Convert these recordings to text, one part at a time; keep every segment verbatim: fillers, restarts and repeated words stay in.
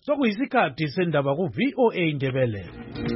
sokuyisikhathi sendaba ku V O A Ndebele.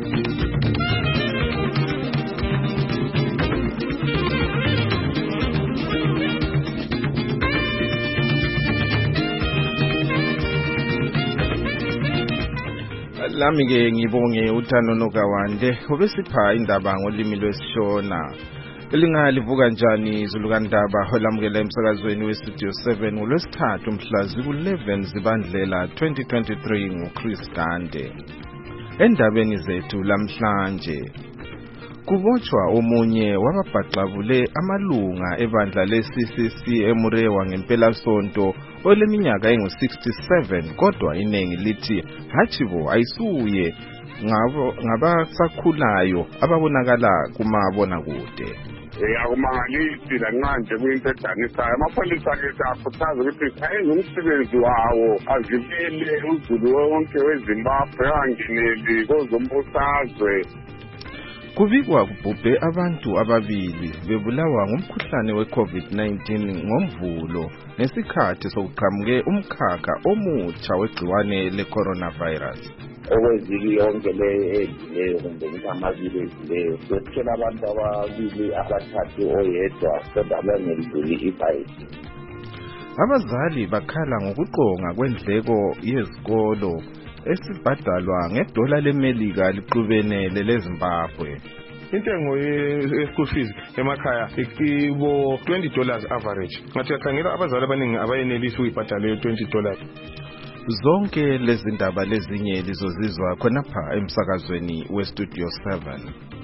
Lami ke ngibonge uThando Nokawande obesipha indaba ngolimi lwesishona. Elingalivuka kanjani izulukandaba holamukela emsakazweni weStudio seven ngolwesithathu mhla ziku eleven zibandlela twenty twenty-three nguChris Gande. Endabeni zethu lamhlanje kubotshwa omunye wababhaxabule amalunga ebandla le-C C C eMurewa ngempelasonto oleminyaka engu sixty-seven kodwa inengi lithi hachibo ayisuye ngabo ngabasakhulayo ababonakala kumabona kude. Eh akumangalisi lanqanje kuyinto edanisayo. Amapholisa ke akhuthaza ukuthi ayenze umsebenzi wawo avikele uzulu wonke weZimbabwe angeneli kozombusazwe. Kubikwa kubhubhe abantu ababili bebulawa ngumkhuhlane we-COVID nineteen ngomvulo nesikhathi sokuqhamuke umkhakha omutsha wegciwane le-coronavirus. Okwezili yonke le edileyo kumbe ukuthi amabili edileyo sesithola abantu ababili abathathu oyedwa kodwa abangelidluli ibhayisi. Abazali bakhala ngokuqonga kwendleko yezikolo esibhadalwa ngedola leMelika liqhubene leZimbabwe. Intengo ye-school fees emakhaya ikibo twenty dollars average. Ngathi yakhangela abazali abaningi abayenelisi uyibhadala twenty dollars. Zonke lezi ndaba lezinye lizozizwa khonapha emsakazweni weStudio seven.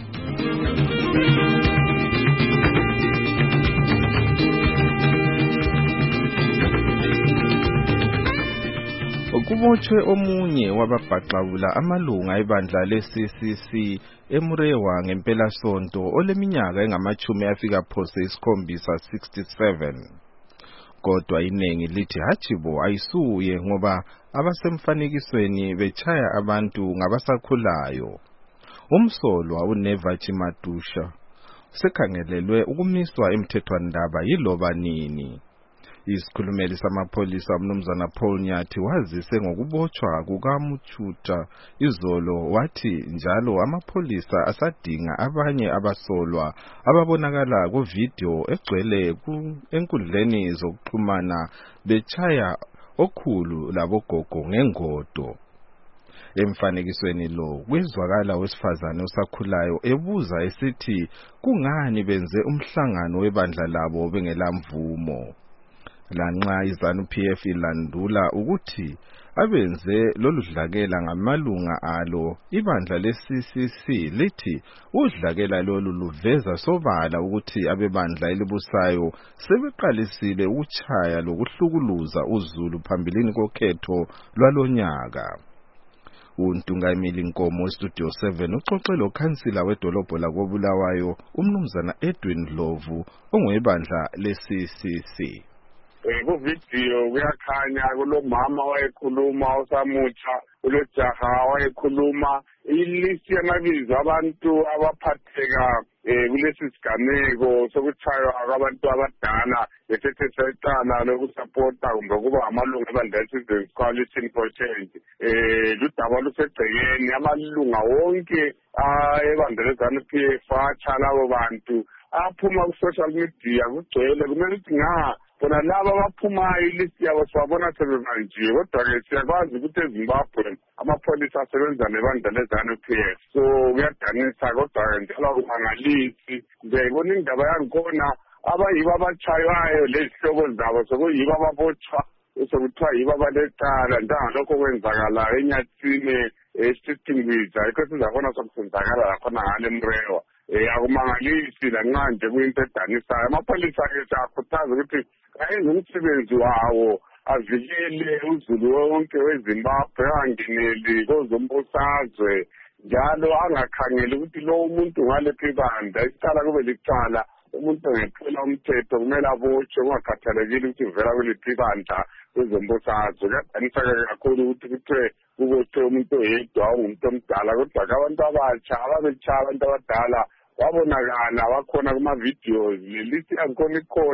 Kubotshwe omunye wababhaxabula amalunga ebandla le-C C C eMurewa ngempelasonto oleminyaka engamachumi afika phose isikhombisa sixty-seven. Kodwa inengi lithi hachibo ayisuye ngoba abasemfanekisweni bechaya abantu ngabasakhulayo. Umsolwa uNeva Chimadusha sekhangelelwe ukumiswa emthethwandaba yiloba nini. Isikhulumeli samapholisa umnumzana Paul Nyathi wazise ngokubotshwa kukaMuchuta izolo wathi njalo amapholisa asadinga abanye abasolwa ababonakala ku-video egcwele enkundleni zokuxhumana bechaya okhulu labogogo ngengodo. Emfanekisweni lo kwizwakala wesifazane osakhulayo ebuza esithi kungani benze umhlangano webandla labo bengelamvumo. Lanxa iZanu-P F ilandula ukuthi abenze loludlakela ngamalunga alo, ibandla le-C C C lithi udlakela lolu luveza sobala ukuthi abebandla elibusayo sebeqalisile ukuchaya lokuhlukuluza uZulu phambilini kokhetho lwalonyaka. Untungameli Nkomo weStudio seven uxoxe lokhansila wedolobho lakoBulawayo umnumzana Edwin Dlovu ongwebandla le-C C C. Eh ku video kuyakhanya kulomama wayekhuluma usamutsha kulojaha wayekhuluma ilist yamabizo abantu abaphatheka eh kulesi sigameko sokuchaywa kwabantu abadala bethethe secala lokusupporta kumbe kuba amalunga ebandla le coalition for change. Eh ludaba lusegcekeni amalunga wonke ebandla leZanu-P F achala abo bantu aphuma ku social media kugcwele kumele ukuthi nga bona laba abaphumayo ilist yabo sibabona sebebanjiwe kodwa-ke siyakwazi ukuthi eZimbabwe amapholisa asebenza nebandla leZanu-P F so kuyadanisa kodwa-ke njalo akumangalisi ngibona indaba yangikhona abayibo abatshaywayo lezihlobo zabo sokuyibo ababotshwa sokuthiwa yibo abalecala njengalokho kwenzakala eNyathini eStittingwiza yikho sizabona sokusenzakala lakhona ngale Murewa. Eh akumangalisi lanqanje kuyinto edanisayo. Amapholisa ke siyakhuthaza ukuthi ayenze umsebenzi wawo avikele uzulu wonke weZimbabwe angeneli kozombusazwe njalo angakhangeli ukuthi lo umuntu ngalephi ibandla icala kube licala umuntu ngephula umthetho kumele abotshwe ungakhathalekile ukuthi uvela kuliphi ibandla kwezombusazwe. Kuyadanisa kakhulu ukuthi kuthiwe kubotshwe umuntu oyedwa ungumuntu omdala kodwa abantu abatsha ababechaya abantu abadala wabonakala wakhona kuma videos lelisi yankhona ikhona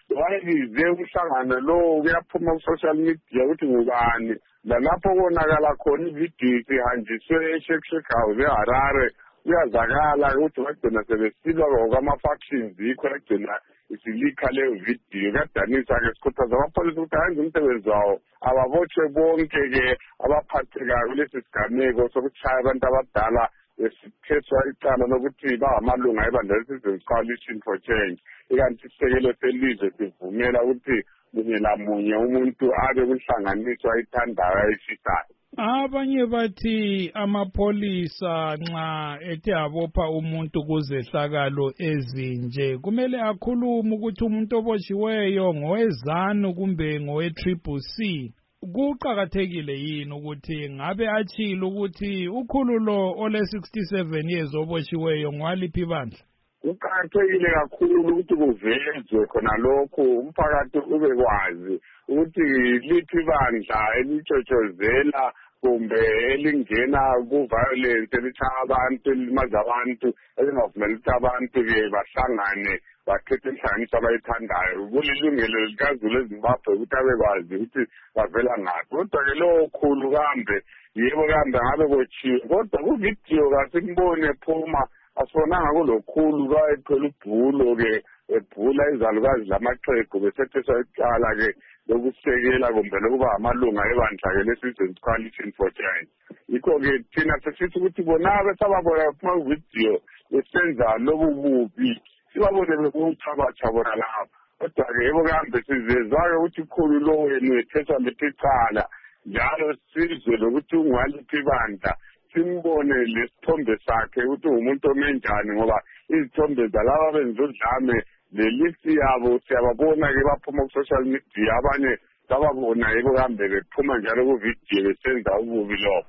wayebize umhlangano lo kuyaphuma ku-social media ukuthi ngubani lalapho konakala khona ividiyo isihanjiswe e-Shake House eHarare kuyazakala ukuthi bagcina sebesilwa ngokwama-factions yikho egcina isilikha leyo vidiyo. Kuyadanisa-ke sikhuthaza amapholisa ukuthi ayenze umsebenzi wawo ababotshwe bonke-ke abaphathekayo kulesi sigameko sokutshaya abantu abadala besitheswa icala lokuthi bangamalunga ebandla le-Citizens Coalition for Change. Ikanti isisekelo selizwe sivumela ukuthi munye lamunye umuntu abe kunhlanganiso ayithandayo ayishisayo. Abanye bathi amapholisa nxa ethe abopha umuntu kuzehlakalo ezinje kumele akhulume ukuthi umuntu oboshiweyo ngowezanu kumbe ngowe-Triple C. Kuqakathekile yini ukuthi ngabe atshile ukuthi ukhululo ole sixty-seven years oboshiweyo ngwaliphi bandla? Kuqakathekile kakhulu ukuthi kuvezwe khona lokho umphakathi ube kwazi ukuthi liphi bandla elitshotshozela kumbe elingena ku-violence elitshaya abantu elimaza abantu elingavumeli ukuthi abantu-ke bahlangane bakhethe inhlanganiso abayithandayo. Kulilungelo likaZulu eZimbabwe ukuthi abekwazi ukuthi bavela ngaphi. Kodwa-ke lowo khulu kambe yebo kambe ngabe kotshiwe kodwa kuvidiyo kasimbone ephuma asibonanga kulokhulu kayethwele ubhulo-ke ebhula izalukazi lamaxhegu besetheswa icala-ke lokusekela kumbe lokuba amalunga ebandla-ke le-Citizens Coalition for Change. Yikho-ke thina sesithi ukuthi bona-ke sababona phuma kuvidiyo besenza lobu bubi sibabone bekuchabatsha bona lapho. Kodwa-ke yebo kambe sizezwa-ke ukuthi ikhulu lo wenu ethethwa lethe icala njalo sizwe lokuthi ungwaliphi bandla simbone lesithombe sakhe ukuthi umuntu omenjani ngoba izithombe zalaba benza udlame lelisi yabo siyababona-ke baphuma ku-social media abanye sababona yebo kambe bephuma njalo kuvidiyo besenza ububi lobo.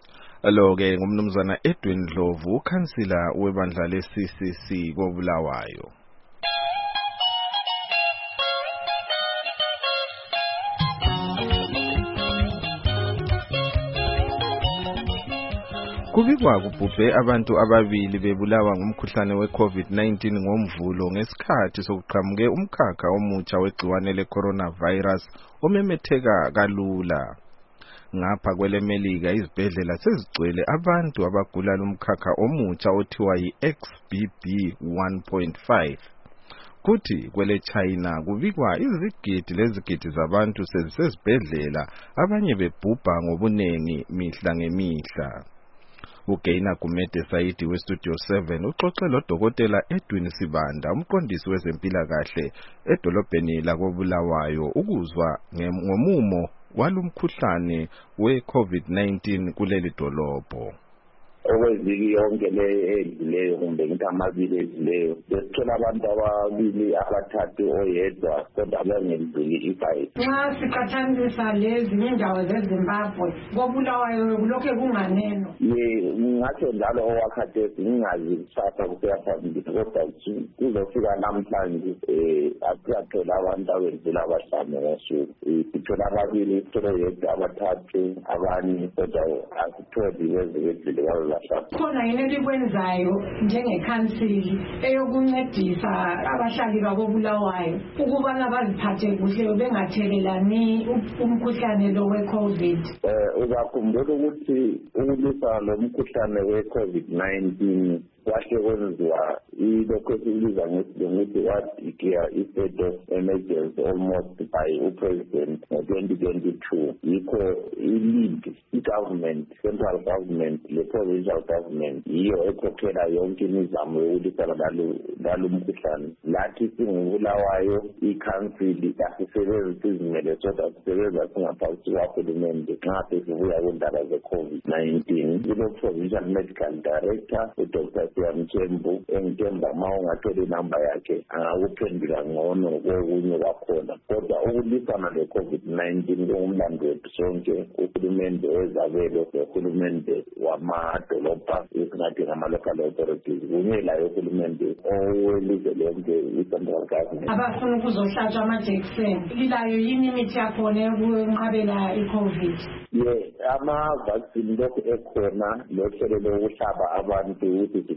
Lo-ke ngumnumzana Edwin Dlovu, ukhansila webandla le-C C C koBulawayo. Kubikwa kubhubhe abantu ababili bebulawa ngumkhuhlane we-COVID nineteen ngomvulo ngesikhathi sokuqhamuke umkhakha omutsha wegciwane le-coronavirus omemetheka kalula. Ngapha kwelemelika izibhedlela sezigcwele abantu abagula lumkhakha omutsha othiwa yi-X B B one point five. Kuthi kwele China kubikwa izigidi lezigidi zabantu sezisezibhedlela abanye bebhubha ngobunengi mihla ngemihla. uGaina Gumede Saidi weStudio seven uxoxe loDokotela Edwin Sibanda umqondisi wezempilakahle edolobheni lakoBulawayo ukuzwa ngomumo walumkhuhlane we-COVID nineteen kuleli dolobho. Okweviki yonke le edlileyo kumbe ngithi amabili edlileyo besithola abantu ababili abathathu oyedwa kodwa abangelidluli ifayive. Nxa siqathanisa lezi indawo zeZimbabwe koBulawayo kulokhe kunganeno. Ye ngathi njalo owakhathesi ngingazi kusasa kuya phambili kodwa kuzofika namhlanje eh akuthola abantu abedlula abahlanu ngosuku. Sithola ababili sithola oyedwa abathathu abanye kodwa asitholi wezedlule khona yini elikwenzayo njengekhansili eyokuncedisa abahlali bakoBulawayo ukubana baziphathe kuhle bengathelelani umkhuhlane lo we-COVID? Eh uzakhumbula ukuthi ukulisa lo mkhuhlane we-COVID nineteen kwahle kwenziwa ilokho esiliza ngokuthi wadeclare i-state of emergency almost by upresident ngo-twenty twenty-two. Yikho i-lead i-government, central government le-provincial government yiyo ekhokhela yonke imizamo yokulisana lalo mkhuhlane. Lathi singuBulawayo ikhansili asisebenzisa izimele sodwa sisebenza singaphansi kwahulumende nxa sesibuya kundaba ze-COVID nineteen. Kulo-provincial medical director uDr Siyamthembu engithemba ma ungathole inamba yakhe angakuphendula ngcono kokunye kwakhona. Kodwa ukulisana le-COVID nineteen kungumlando wethu sonke, uhulumende wezabelo nohulumende wamadolobha esingathi ngama-local authorities kunye layo uhulumende owelizwe lonke i-central government. Abafuna ukuzohlatshwa amajekiseni lilayo yini imithi yakhona yokunqabela i-COVID? Ye ama-vaccine lokhu ekhona lohlelo lokuhlaba abantu ukuthi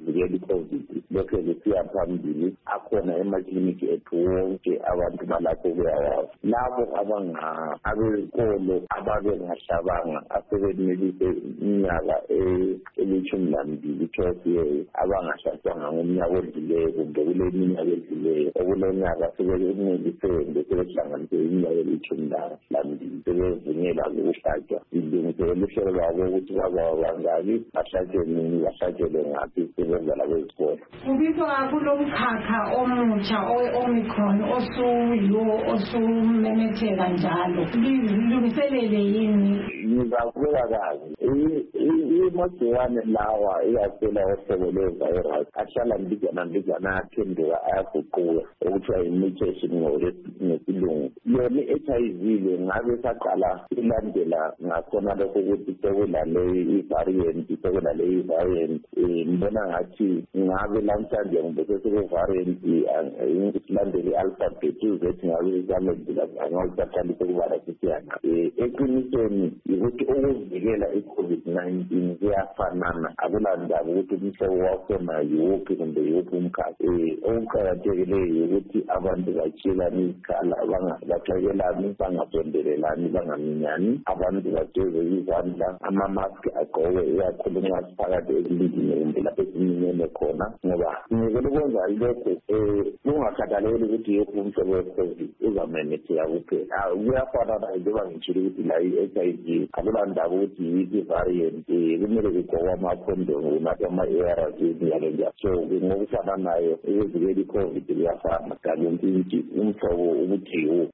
bevikela i-COVID lokho besiya phambili akhona emakliniki ethu wonke abantu balapho kuyawazi labo abanga abezikolo ababengahlabanga asebenelise iminyaka elishumi lambili twelve years abangahlatshwanga ngomnyaka odluleyo kumbe kule minyaka edluleyo okulonyaka sebekunelisebenze sebehlanganise iminyaka elishumi lambili sebevunyelwa ukuhlatshwa ilungiselelo uhlelo lwabo ukuthi bazaba bangaki bahlatshwe nini bahlatshelwe ngaphi sebenza labezikolo. Kubizwa kakhulu umkhakha omutsha owe-Omicron osuyiwo osumemetheka njalo lilungiselele yini? Ngizakubeka kazi imagciwane lawa iyasela ohlobo lwe-virus ahlala mbijana mbijana aphenduka ayaguquka okuthiwa yi-mutation ngesilungu. Yona i-H I V le ngabe saqala ilandela ngakhona lokho ukuthi sekulale i-variant sekulale i-variant mbona ngathi ngabe lamhlanje kumbe sesele-variant isilandele i-alphabet uzethi ngabe isalendela angawusaqalisa ukubala sisiyana eqinisweni ukuthi ukuvikela i-COVID nineteen kuyafanana akulandaba ukuthi umhlobo wakhona yiwuphi kumbe yiwuphi umkhakha. Okuqakathekileyo ukuthi abantu batshiyelane izikhala baxekelane bangasondelelani bangaminyani abantu bageze izandla ama-mask agqoke ikakhulu nxa siphakathi ekulindini kumbe lapho esiminyene khona ngoba ngikele ukwenza lokho kungakhathalekile ukuthi yiphi umhlobo we-COVID uzamemetheka kuphela kuyafanana njengoba ngitshilo ukuthi la i-H I V akulandaba ukuthi yiphi variant kumele kugqokwe amakhondomu kunatha ama-A R Vs njalo njalo so ngokufananayo ukuvikela i-COVID kuyafana kanti umhlobo ukuthi yiwo.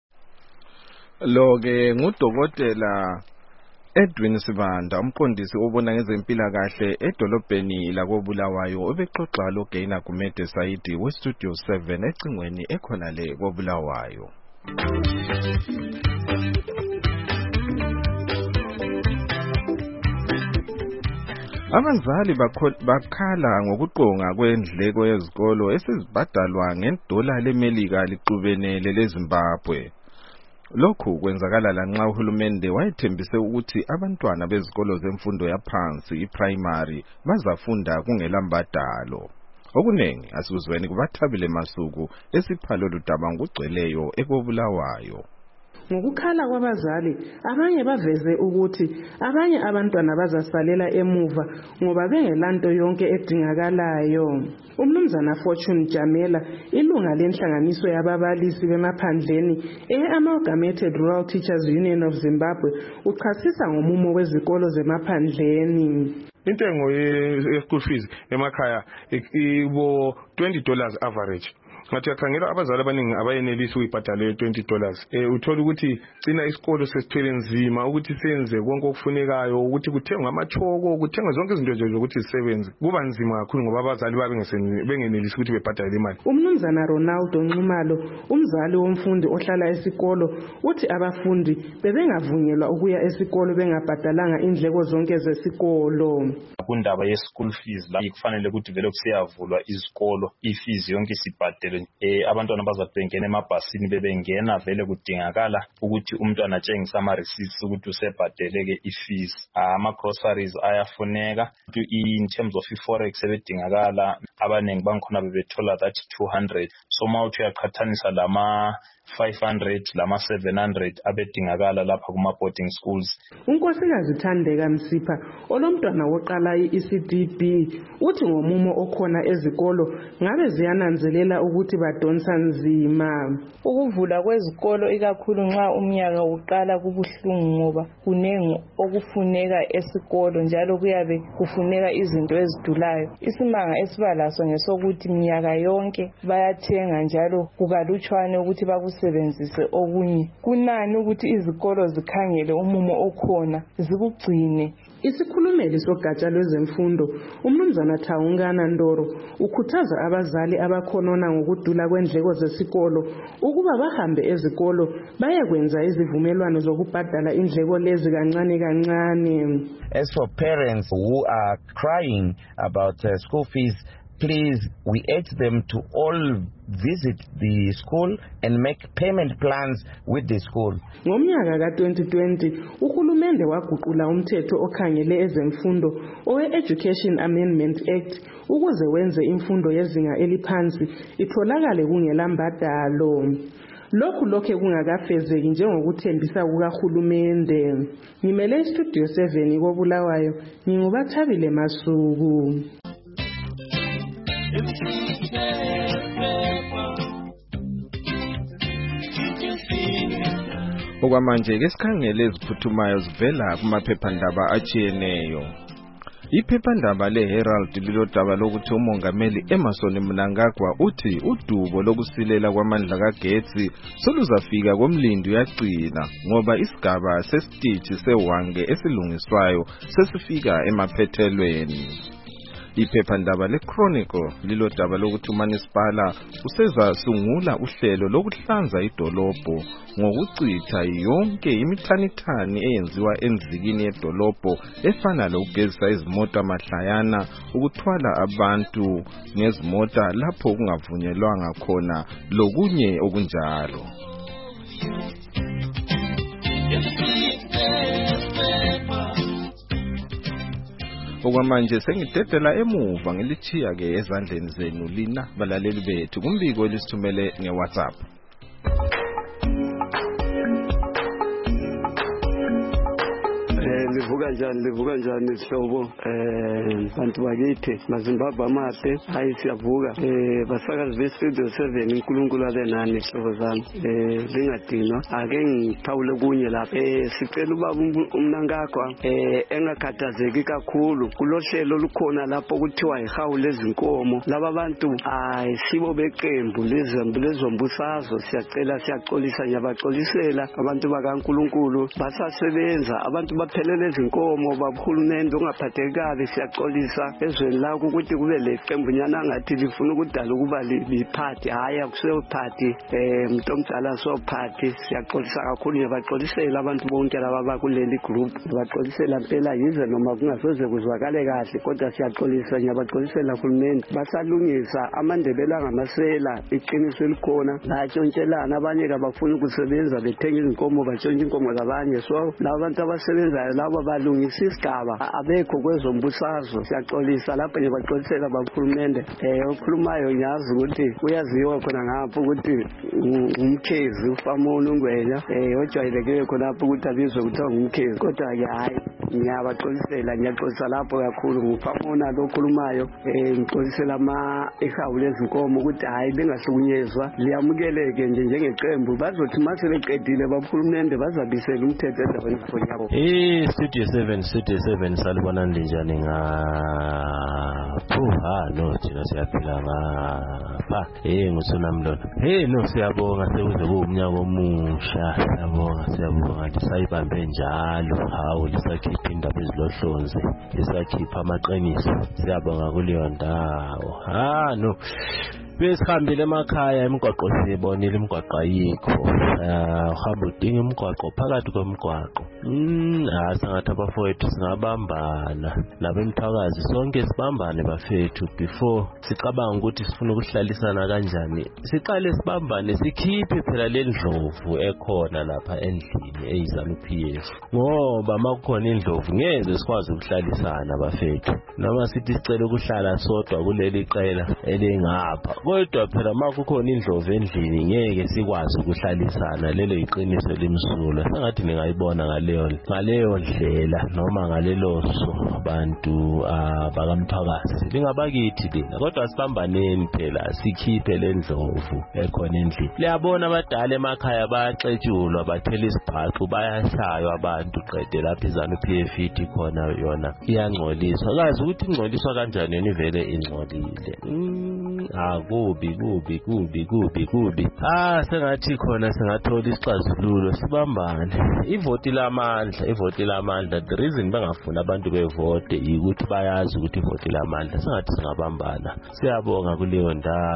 Lo-ke ngudokotela Edwin Sibanda umqondisi obona ngezempilakahle edolobheni lakoBulawayo obexoxa loGaina Gumede Saidi weStudio seven ecingweni ekhona le koBulawayo. Abazali bakhala ngokuqonga kwendleko yezikolo esizibhadalwa ngedola leMelika lixubene leZimbabwe. Lokhu kwenzakala lanxa uhulumende wayethembise ukuthi abantwana bezikolo zemfundo yaphansi i-primary bazafunda kungela mbadalo. Okunengi asizweni kubathabile masuku esiphalo ludaba ngugcweleyo ekoBulawayo. Ngokukhala kwabazali abanye baveze ukuthi abanye abantwana bazasalela emuva ngoba bengelanto yonke edingakalayo. Umnumzana Fortune Jamela ilunga lenhlanganiso yababalisi bemaphandleni e-Amalgamated Rural Teachers Union of Zimbabwe uchasisa ngomumo wezikolo zemaphandleni. Intengo ye-school fees emakhaya ibo twenty dollars average. Ngathi akhangela abazali abaningi abayenelisi ukubhadala twenty dollars. Eh uthola ukuthi cina isikolo sesithwele nzima ukuthi senze konke okufunekayo ukuthi kuthengwe amachoko kuthengwe zonke izinto nje zokuthi zisebenze. Kuba nzima kakhulu ngoba abazali bengenelisi ukuthi bebhadale imali. Umnumzana Ronaldo Nxumalo umzali womfundi ohlala esikolo uthi abafundi bebengavunyelwa ukuya esikolo bengabhadalanga indleko zonke zesikolo. Kundaba ye-school fees la kufanele ukuthi vele kusiyavulwa izikolo i-fees yonke sibhadele eh abantwana bazabhengena emabhasini bebengena vele kudingakala ukuthi umntwana atshengise ama receipts ukuthi usebhadeleke i-fees ama groceries ayafuneka in terms of i-forex ebedingakala abanengi bangikhona bebethola that two hundred so mawuthi uyaqhathanisa lama five hundred lama seven hundred abedingakala lapha kuma boarding schools. Unkosikazi Thandeka Msipha olomntwana woqala i-E C D B uthi ngomumo okhona ezikolo ngabe ziyananzelela ukuthi badonsa nzima. Ukuvula kwezikolo ikakhulu nxa umnyaka uqala kubuhlungu ngoba kunengi okufuneka esikolo njalo kuyabe kufuneka izinto ezidulayo. Isimanga esibalaso ngesokuthi minyaka yonke bayathenga njalo kukalutshwane ukuthi bakusebenzise okunye. Kunani ukuthi izikolo zikhangele umumo okhona zikugcine. Isikhulumeli sogatsha lwezemfundo umnumzana Thawungana Ndoro ukhuthaza abazali abakhonona ngokudula kwendleko zesikolo ukuba bahambe ezikolo bayekwenza izivumelwano zokubhadala indleko lezi kancane kancane. As for parents who are crying about uh, school fees please, we urge them to all visit the school and make payment plans with the school. Ngomnyaka ka twenty twenty, uhulumende waguqula umthetho okhangele ezemfundo owe-Education Amendment Act ukuze wenze imfundo yezinga eliphansi itholakale kungelambadalo. Lokhu lokhe kungakafezeki njengokuthembisa kukahulumende. Ngimele istudio seven koBulawayo, ngingubathabile Masuku. Okwamanje ke sikhangele eziphuthumayo zivela kumaphephandaba atshiyeneyo. Iphephandaba leHerald lilodaba lokuthi umongameli Emmerson Mnangagwa uthi udubo lokusilela kwamandla kagetsi soluzafika komlindi uyaqina ngoba isigaba sesitithi sewange esilungiswayo sesifika emaphethelweni. Iphephandaba leChronicle lilodaba lokuthi uManisipala useza sungula uhlelo lokuhlanza idolobho ngokucitha yonke imithanithani eyenziwa enzikini yedolobho efana lokugezisa izimota mahlayana, ukuthwala abantu ngezimota lapho kungavunyelwanga khona lokunye okunjalo. Okwamanje sengidedela emuva ngilithiya ke ezandleni zenu lina balaleli bethu kumbiko elisithumele ngeWhatsApp. livuka njani livuka njani sihlobo eh bantu bakithi maZimbabwe amahle hayi siyavuka eh basakazi bestudio seven uNkulunkulu abe nani sihlobo zami eh lingadinwa ake ngithawule kunye lapha eh sicela ubaba uMnangagwa eh engakhathazeki kakhulu kulohlelo lukhona lapho kuthiwa ihawu lezinkomo laba abantu hayi sibo beqembu lezembu lezombusazo siyacela siyaxolisa nyabaxolisela abantu bakaNkulunkulu basasebenza abantu baphelele izinkomo babahulumende ongaphathekabi siyaxolisa ezweni la ukuthi kube leqembunyana ngathi lifuna ukudala ukuba liphathi hayi akuseyo phathi eh umuntu omdala so phathi siyaxolisa kakhulu nyabaxolisela abantu bonke laba bakuleli group baxolisela phela yize noma kungasoze kuzwakale kahle kodwa siyaxolisa nyabaxolisela uhulumende basalungisa amandebela ngamasela iqiniso elikhona la tshontshelana abanye abafuna ukusebenza bethenga izinkomo batshontsha inkomo zabanye so laba bantu abasebenzayo laba balungisa isigaba abekho kwezombusazwe siyaxolisa lapha nyabaxolisela bahulumende eh okhulumayo ngiyazi ukuthi uyaziwa khona ngapha ukuthi umkhezi ufamona ungwenya eh ojwayeleke khona lapha ukuthi abizwe kuthiwa ngumkhezi kodwa ke hayi ngiyabaxolisela ngiyaxolisa lapho kakhulu ngufamona lokhulumayo eh ngixolisela ama ehawu lezinkomo ukuthi hayi bengahlukunyezwa liyamukeleke nje njengeqembu bazothi mase beqedile bahulumende bazabisela umthetho endaweni yabo. Eh studio seven studio seven salibona njani nga phuha no thina siyaphila ngapha eh ngusona mlona hey no siyabonga sekuze umnyaka omusha siyabonga siyabonga lisayibambe njalo hawo lisakhipha indaba ezilohlonze lisakhipha amaqiniso siyabonga kuleyo ndawo ha no besihambile emakhaya imigwaqo sibonile imigwaqo ayikho uhamba udinga imigwaqo phakathi kwemigwaqo mm asangathi abafowethu singabambana labemthakazi sonke sibambane bafethu before sicabanga ukuthi sifuna ukuhlalisana kanjani siqale sibambane sikhiphe phela lendlovu ekhona lapha endlini eyizana uP F ngoba makukhona indlovu ngeze sikwazi ukuhlalisana bafethu noma sithi sicela ukuhlala sodwa kuleli qela elingapha kodwa phela makukhona indlovu endlini ngeke sikwazi ukuhlalisana lelo iqiniso limsula sengathi ningayibona ngaleyo ngaleyo ndlela noma ngalelo so abantu abakamthakazi lingabakithi lina kodwa sibambaneni phela sikhiphe lendlovu ekhona endlini liyabona abadala emakhaya bayaxetshulwa bathela isibhaxu bayashaywa abantu qede lapha izana uP F ithi khona yona iyangcoliswa kazi ukuthi ingcoliswa kanjani yena ivele ingcolile ah kubi kubi kubi kubi kubi ah sengathi khona singathola isixazululo sibambane ivoti lamandla ivoti lamandla the reason bangafuna abantu bevote ukuthi bayazi ukuthi ivoti lamandla sengathi singabambana siyabonga kuleyo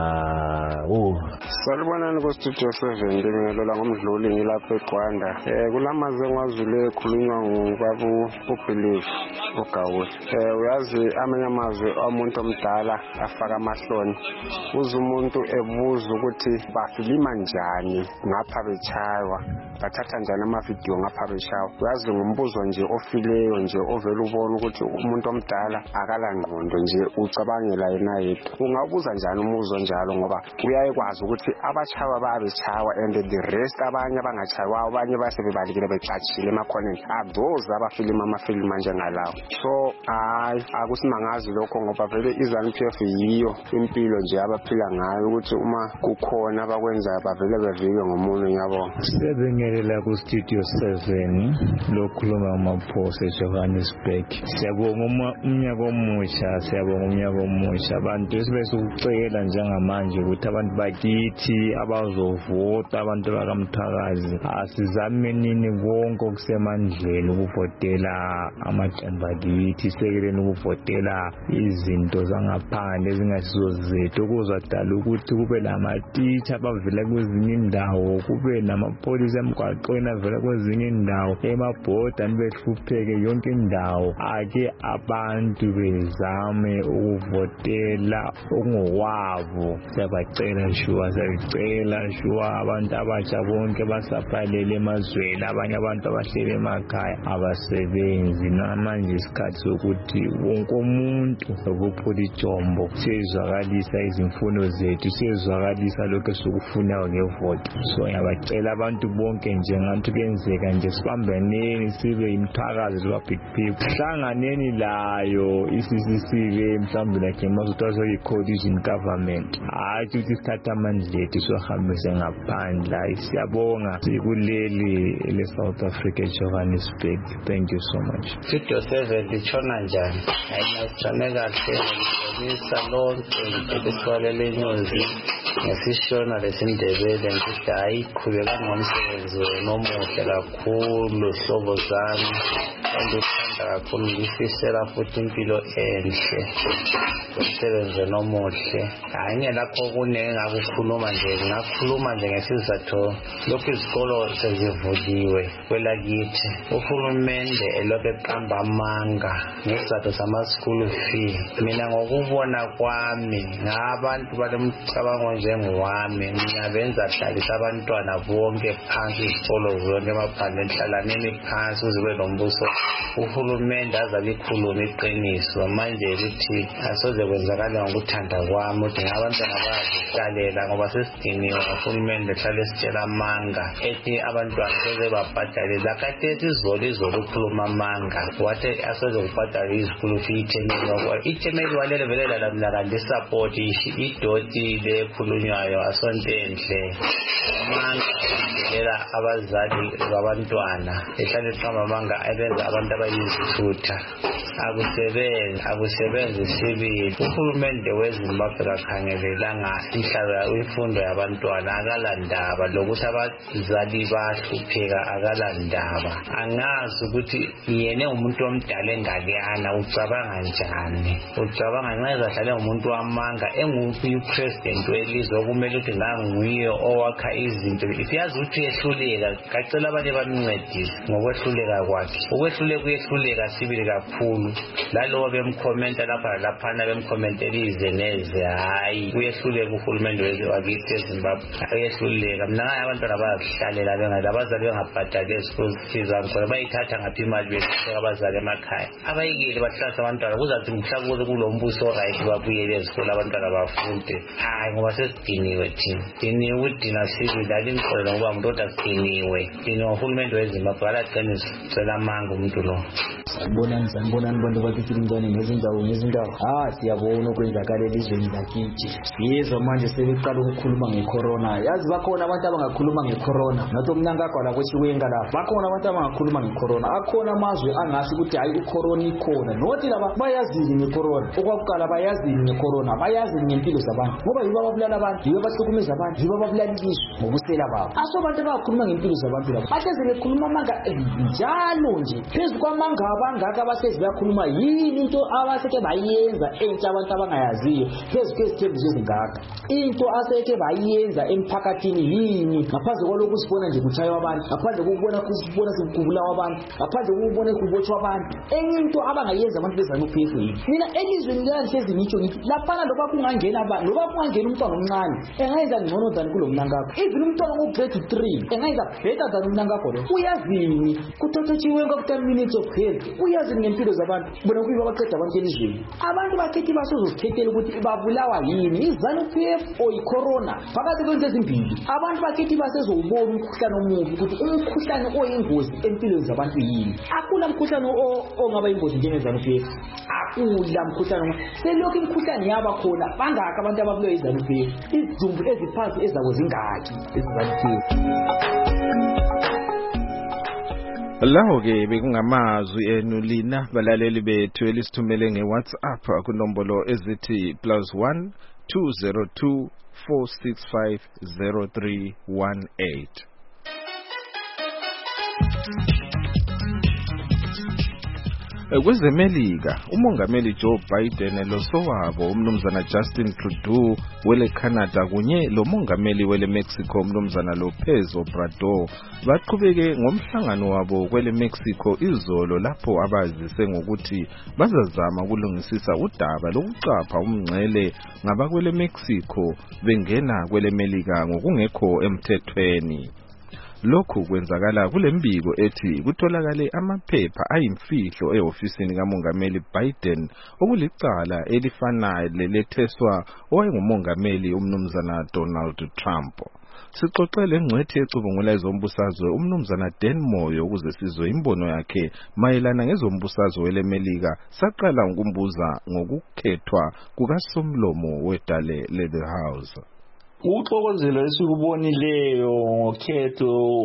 ndawo salibonani ku studio seven ngelo ngomdluli ngilapha eGwanda eh kulamaze ngwazule ekhulunywa ngobabu uBelieve uGawule eh uyazi amanye amazwe umuntu omdala afaka amahloni uze umuntu ebuza ukuthi bafilima njani ngapha bechaywa bathatha njani amavidiyo ngapha bechaywa uyazi ngumbuzo nje ofileyo nje ovela ubona ukuthi umuntu omdala akala ngqondo nje ucabangela yena yedwa ungabuza njani umuzo njalo ngoba uyayikwazi ukuthi abachaywa babechawa and the rest abanye abangachaywa abanye basebebalikile becatshile emakhoneni adoze abafilima amafilima njengalawo so hayi akusimangazi lokho ngoba vele iZANU-P F yiyo impilo nje abaphila ngayo ukuthi uma kukhona abakwenzayo bavele bevike ngomunye ngiyabonga sibingelela ku studio seven lokhuluma amaphosa eJohannesburg siyabonga umnyaka omusha siyabonga umnyaka omusha abantu esibese ukucela njengamanje ukuthi abantu bakithi abazovota abantu bakamthakazi asizame nini konke okusemandleni ukuvotela amaqembu akithi sekeleni ukuvotela izinto zangaphandle ezingasizo zethu ukuzadala ukuthi kube lamatitsha abavela kwezinye indawo kube namapholisa emgwaqweni avela kwezinye indawo emabhoda nibehlupheke yonke indawo ake abantu bezame ukuvotela okungokwabo siyabacela shuwa siyacela shuwa abantu abatsha bonke basaphalele emazweni abanye abantu abahlele emakhaya abasebenzi namanje isikhathi sokuthi wonke umuntu ukuphula ijombo siyezwakalisa izimfuno zethu siyezwakalisa lokho sokufunayo ngevoti so ngiyabacela abantu bonke nje ngathi kuyenzeka nje sibambeneni sibe imthakazi siba big people hlanganeni layo I C C C le mhlawumbe lakhe masuthaso i-coalition government hayi ukuthi sithatha amandla ethu sohambise ngaphandle siyabonga sikuleli le South Africa Johannesburg thank you so much studio seven lichona njani ayinachane kahle ngisa lonke ngibeswalele inyuzi ngesishona lesindebele ngithi hayi qhubeka ngomsebenzi nomuhle kakhulu hlobo zami andithanda kakhulu ngifisela futhi impilo enhle umsebenzi nomuhle hayi ngelapho kunenge ngakukhuluma nje ngakhuluma nje ngesizathu lokho izikolo sezivuliwe kwelakithi uhulumende elokho eqamba amanga ngesizathu sama school fee mina ngokubona kwami ngabantu balemcabango njengowami ngiyabenza hlalisa abantwana bonke phansi izikolo zonke emaphandleni hlalani phansi uzibe nombuso uhulumende azabe ikhuluma iqiniso manje lithi asoze kwenzakala ngokuthanda kwami ukuthi abantwana bazihlalela ngoba sesidiniwe uhulumende hlale sitshela amanga ethi abantwana soze babhadale lakathethi izolo izolo ukhuluma amanga wathi asoze kubhadale izikolo fee ithemeli ngoba ithemeli walele vele la kanti support idoti le khulunywayo asontenhle amanga ela abazali babantwana ehlale qamba amanga abenza abantu abayizithutha akusebenzi akusebenzi sibili uhulumende weZimbabwe akakhangelelanga inhlalo imfundo yabantwana akalandaba lokuthi abazali bahlupheka akalandaba angazi ukuthi yena umuntu omdala engakuyana ucabanga njani ucabanga nxa ezahlale umuntu wamanga enguye upresident welizwe kumele ukuthi nanguye owakha izinto siyazi ukuthi uyehluleka kacela abanye bamncedise ngokwehluleka kwakhe ukwehluleka kuyehluleka sibili kakhulu lalowo bemkhomenta lapha laphana bemkhomentela ize neze hayi uyehluleka uhulumende wakithi eZimbabwe uyehluleka mina ngaye abantwana bayahlalela bengathi abazali bengabhadali school fees ngakho bayithatha ngaphi imali besifika abazali emakhaya abayikile bahlasa abantwana kuzathi mhlakuze kulombuso right babuyele ezikole abantwana bafunde hayi ngoba sesidiniwe thina diniwe udina sibili dali imkholo ngoba umuntu odasidiniwe diniwe uhulumende weZimbabwe alaqinisa cela amanga umuntu lo sanibonani sanibonani bantu bakithi ngane ngezindawo ngezindawo ah siyabona okwenzakala elizweni lakithi yezwa manje sebeqala ukukhuluma ngecorona yazi bakhona abantu abangakhuluma ngecorona nathi umnankakho la kwechiwenga la bakhona abantu abangakhuluma ngecorona akhona amazwe angathi ukuthi hayi icorona ikhona nothi laba bayazi ngecorona okwakuqala bayazi ngecorona bayazi ngempilo zabantu ngoba yibo ababulala abantu yibo abahlukumeza abantu yibo ababulala ilizwe ngokusela babo aso abantu abakhuluma ngempilo zabantu laba bahleze bekhuluma amanga njalo nje phezu kwamanga abangaka abahlezi bayakhuluma yini into abaseke bayenza entsha abantu abangayaziyo phezu kwezithembiso ezingaka into aseke bayenza emphakathini yini ngaphandle kwalokhu sibona nje kuthaywa abantu ngaphandle kokubona kusibona sikubulawa abantu ngaphandle kokubona kubotshwa abantu enye into abangayenza abantu bezana uPF yini mina elizweni liyahlezi ngitsho ngithi laphana loba kungangena abantu loba kungangena umntwana omncane engayenza ngcono than kulo mnankakho even umntwana ngo grade three engayenza better than umnankakho lo uyazini kutothotshiwe ngo minutes of health uyazini ngempilo zabantu bona kuyiba abaqeda abantu elizweni abantu bakhethi basozozikhethela ukuthi babulawa yini izana uPF or icorona phakathi kwento ezimbili abantu bakhethi basezowubona umkhuhlane omubi ukuthi umkhuhlane oyingozi empilweni zabantu yini akula mkhuhlane ongaba ingozi njengezana uPF akula mkhuhlane selokhu imkhuhlane yaba khona bangaka abantu ababulawa izana uPF izidumbu eziphansi ezabo zingaki ezizana uPF laho ke bekungamazwi enu lina balaleli bethu elisithumele ngeWhatsApp kunombolo ezithi plus one two zero two four six five zero three one eight. Kwezemelika umongameli Joe Biden losowabo umnumzana Justin Trudeau wele Canada kunye lo mongameli wele Mexico umnumzana Lopez Obrador baqhubeke ngomhlangano wabo kwele Mexico izolo lapho abazise ngokuthi bazazama ukulungisisa udaba lokucapha umngcele ngabakwele Mexico bengena kwele Melika ngokungekho emthethweni. Lokhu kwenzakala kulembiko ethi kutholakale amaphepha ayimfihlo ehofisini kamongameli Biden okulicala elifanayo leletheswa owayengumongameli umnumzana Donald Trump. Sixoxele ngcwethi ecubungula ezombusazwe umnumzana Dan Moyo ukuze sizwe imbono yakhe mayelana ngezombusazwe welemelika saqala ukumbuza ngokukhethwa kukasomlomo wedale le The House. Uxokozela esikubonileyo ngokhetho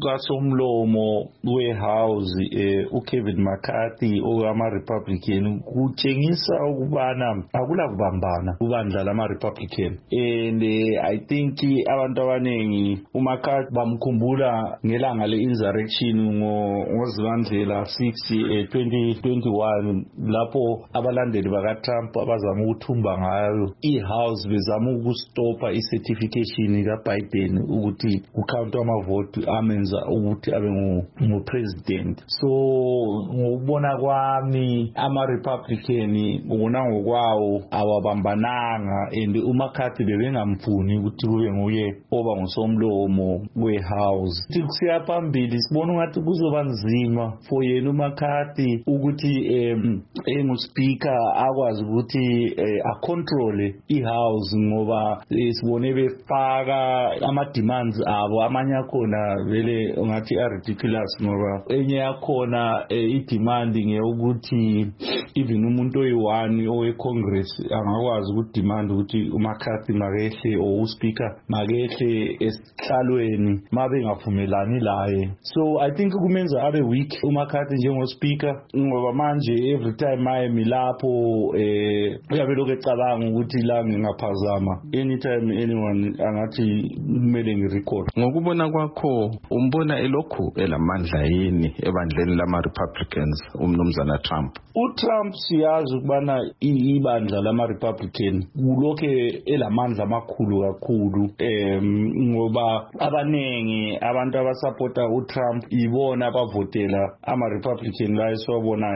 kasomlomo wehouse eh uKevin McCarthy okama Republican kutshengisa ukubana akula kubambana kubandla lama Republican and uh, I think abantu abanengi uMcCarthy bamkhumbula ngelanga le-insurrection ngozibandlela six twenty twenty-one lapho abalandeli bakaTrump abazama ukuthumba ngayo ihouse bezama ukustopa isethi certification ka Biden ukuthi ukhawunta amavoti amenza ukuthi abe ngu president. So ngokubona kwami ama Republican ubona ngokwawo awabambananga and uMcCarthy bebengamfuni ukuthi kube nguye oba ngusomlomo wehouse. Kusiya phambili sibona ngathi kuzoba nzima for yena uMcCarthy ukuthi em engu speaker akwazi ukuthi a control ihouse ngoba sibone befaka ama demands abo amanye akhona vele ungathi are ridiculous ngoba enye yakhona i demand ngeyokuthi even umuntu oyi-one owe Congress angakwazi ukuthi demand ukuthi uMcCarthy makehle or uspeaker makehle esihlalweni mabe ngavumelani laye. So I think kumenza abe weak uMcCarthy njengo speaker ngoba manje every time maye milapho eh uyabe lokho ecabanga ukuthi la ngingaphazama anytime anyone angathi kumele ngirecord. Ngokubona kwakho umbona elokhu elamandla yini ebandleni lama Republicans umnumzana Trump? uTrump siyazi ukubana ibandla lama Republican kulokhe elamandla amakhulu kakhulu em ngoba abanengi abantu abasupporta uTrump ibona abavotela ama Republican la esiwabonayo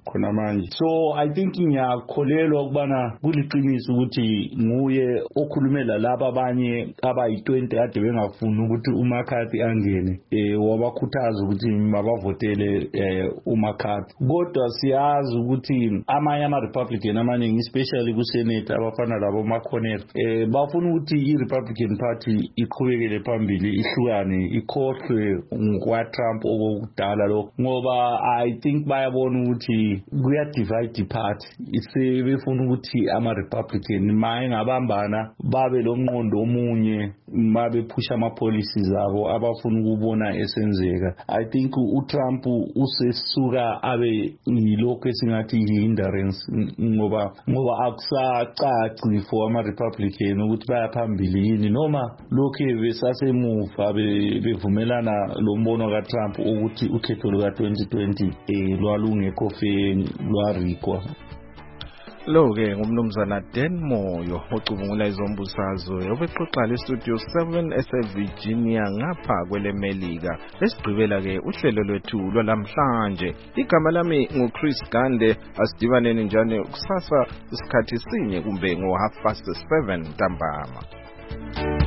khona manje. So I think ngiyakholelwa ukubana kuliqiniso ukuthi nguye okhulumela laba abanye abayi twenty ade bengafuni ukuthi uMcCarthy angene eh wabakhuthaza ukuthi mabavotele eh uMcCarthy. Kodwa siyazi ukuthi amanye ama Republican amaningi especially ku Senate abafana labo McConnell eh bafuna ukuthi i Republican Party iqhubekele phambili ihlukane ikhohlwe ngwa Trump okudala lo ngoba I think bayabona ukuthi kuya divide party isebefuna ukuthi ama Republican maye ngabambana babe lomnqondo omunye mabe pusha ama policies abo abafuna ukubona esenzeka. I think uTrump usesuka abe yilokho esingathi hindrance ngoba ngoba akusacaci for ama Republican ukuthi bayaphambili yini noma lokho besasemuva bevumelana lo mbono ka Trump ukuthi ukhetho luka twenty twenty eh lwalungekho fe lwarikwa. Lo ke ngumnumzana Dan Moyo ocubungula izombusazwe obexoxa le Studio seven eseVirginia ngapha kwele Melika. Lesigqibela ke uhlelo lwethu lwalamhlanje. Igama lami nguChris Gande. Asidibaneni njani kusasa isikhathi sinye kumbe ngo half past seven ntambama.